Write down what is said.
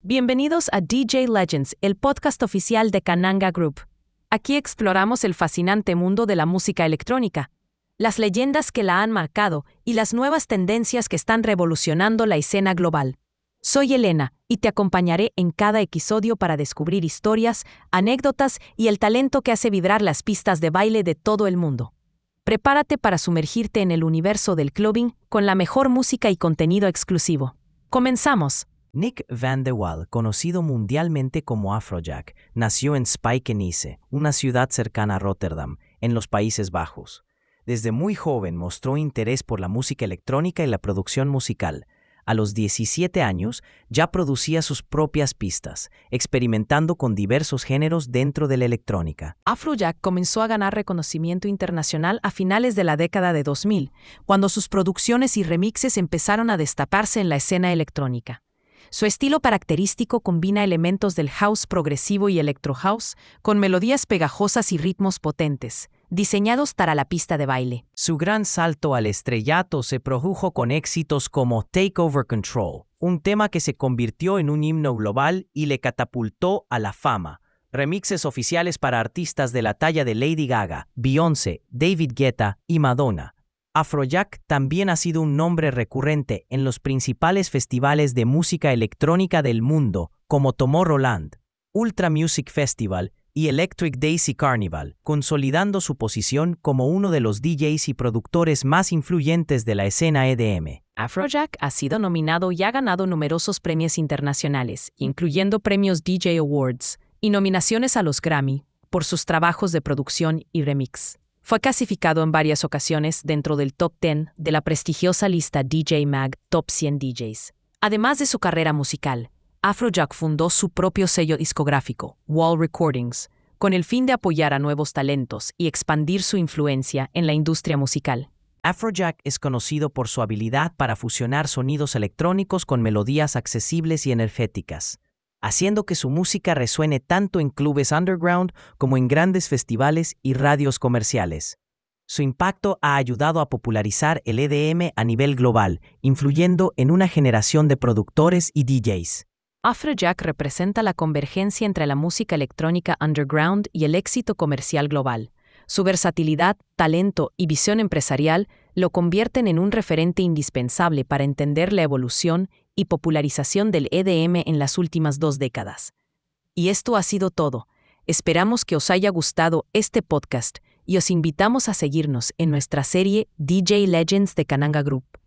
Bienvenidos a DJ Legends, el podcast oficial de Kananga Group. Aquí exploramos el fascinante mundo de la música electrónica, las leyendas que la han marcado y las nuevas tendencias que están revolucionando la escena global. Soy Elena y te acompañaré en cada episodio para descubrir historias, anécdotas y el talento que hace vibrar las pistas de baile de todo el mundo. Prepárate para sumergirte en el universo del clubbing con la mejor música y contenido exclusivo. ¡Comenzamos! Nick Van de Waal, conocido mundialmente como Afrojack, nació en Spijkenisse, una ciudad cercana a Rotterdam, en los Países Bajos. Desde muy joven mostró interés por la música electrónica y la producción musical. A los 17 años ya producía sus propias pistas, experimentando con diversos géneros dentro de la electrónica. Afrojack comenzó a ganar reconocimiento internacional a finales de la década de 2000, cuando sus producciones y remixes empezaron a destaparse en la escena electrónica. Su estilo característico combina elementos del house progresivo y electro house con melodías pegajosas y ritmos potentes, diseñados para la pista de baile. Su gran salto al estrellato se produjo con éxitos como Take Over Control, un tema que se convirtió en un himno global y le catapultó a la fama. Remixes oficiales para artistas de la talla de Lady Gaga, Beyoncé, David Guetta y Madonna. Afrojack también ha sido un nombre recurrente en los principales festivales de música electrónica del mundo, como Tomorrowland, Ultra Music Festival y Electric Daisy Carnival, consolidando su posición como uno de los DJs y productores más influyentes de la escena EDM. Afrojack ha sido nominado y ha ganado numerosos premios internacionales, incluyendo premios DJ Awards y nominaciones a los Grammy, por sus trabajos de producción y remix. Fue clasificado en varias ocasiones dentro del Top 10 de la prestigiosa lista DJ Mag Top 100 DJs. Además de su carrera musical, Afrojack fundó su propio sello discográfico, Wall Recordings, con el fin de apoyar a nuevos talentos y expandir su influencia en la industria musical. Afrojack es conocido por su habilidad para fusionar sonidos electrónicos con melodías accesibles y energéticas, haciendo que su música resuene tanto en clubes underground como en grandes festivales y radios comerciales. Su impacto ha ayudado a popularizar el EDM a nivel global, influyendo en una generación de productores y DJs. Afrojack representa la convergencia entre la música electrónica underground y el éxito comercial global. Su versatilidad, talento y visión empresarial lo convierten en un referente indispensable para entender la evolución y popularización del EDM en las últimas 2 décadas. Y esto ha sido todo. Esperamos que os haya gustado este podcast y os invitamos a seguirnos en nuestra serie DJ Legends de Kananga Group.